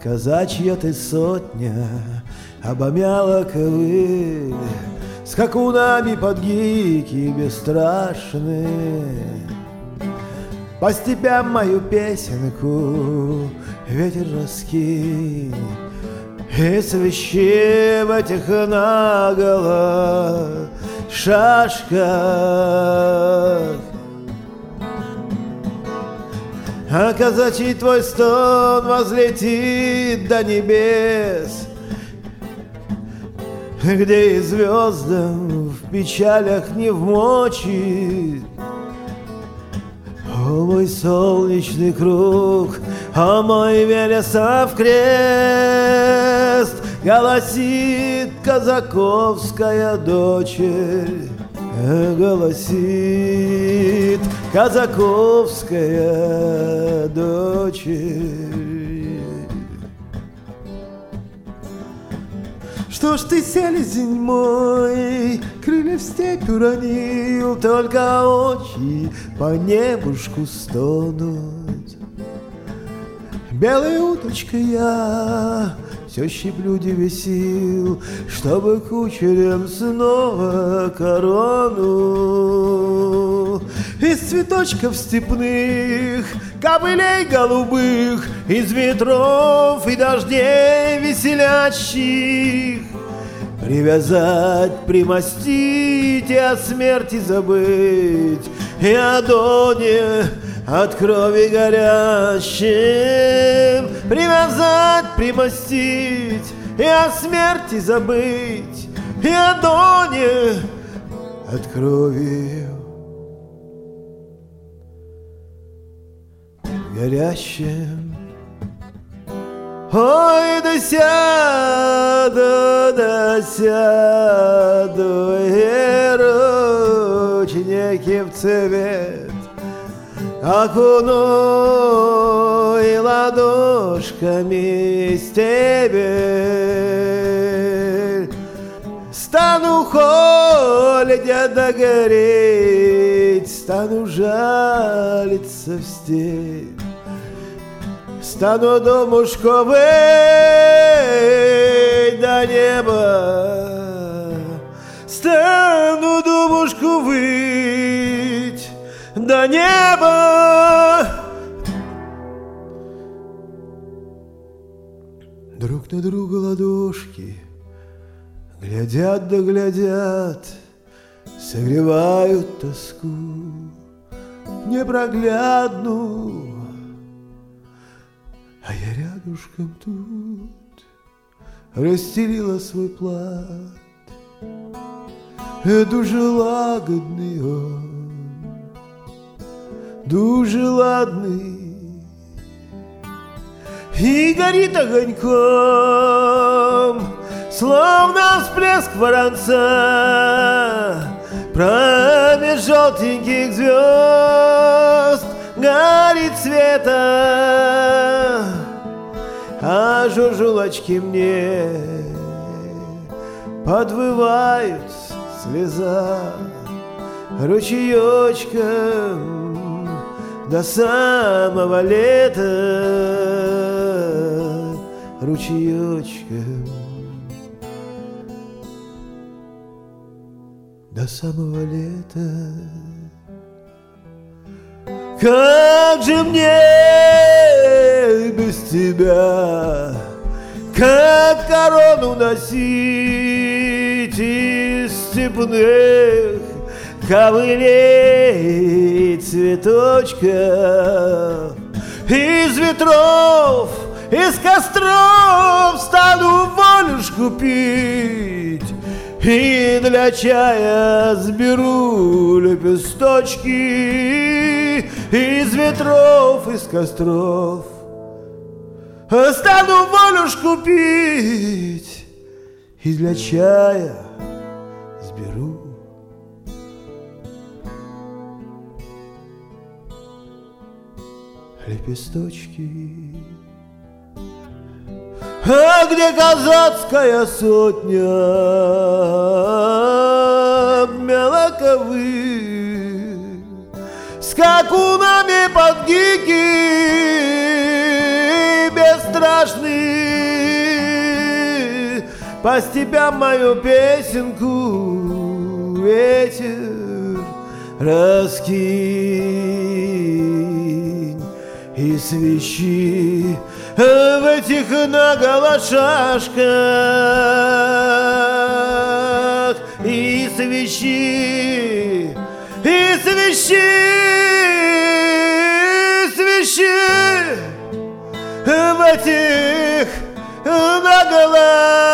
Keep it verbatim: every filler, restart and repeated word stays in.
казачья ты сотня, обомяла ковыль, скакунами под гики бесстрашные. По степям мою песенку ветер раскинь, и свищи в этих наголо шашках. А казачий твой стон возлетит до небес, где и звездам в печалях не вмочит. О, мой солнечный круг, о, мой Велесов крест, голосит казаковская дочерь, голосит казаковская дочерь. Что ж ты, селезень мой, крылья в степь уронил, только очи по небушку стонут. Белой уточкой я все щиплю девесил, чтобы кучерям снова корону. Из цветочков степных, ковылей голубых, из ветров и дождей веселящих привязать, примостить и о смерти забыть, и о доне от крови горящим привязать, примостить и о смерти забыть, и о доне от крови горящим. Ой, да сяду, да сяду, и ручники в цвет окуну и ладошками стебель. Стану холодя да гореть, стану жалиться в степь. Стану домушку выть до неба, стану домушку выть до неба. Друг на друга ладошки глядят да глядят, согревают тоску непроглядную. А я рядышком тут расстелила свой плат, дуже лагодный он, дуже ладный, и горит огоньком, словно всплеск воронца. Промеж желтеньких звезд горит света, а жужулочки мне подвывают слеза ручеечком до самого лета, ручеечком до самого лета. Как же мне без тебя, как корону носить из степных ковылей цветочков, из ветров, из костров стану волюшку пить, и для чая сберу лепесточки из ветров, из костров. Стану волюшку пить, и для чая сберу лепесточки. А где казацкая сотня обмяла ковыль, скакунами под гики бесстрашные по степям мою песенку, ветер, раскинь и свищи в этих наголо шашках, и свищи, и свищи, свищи в этих наголо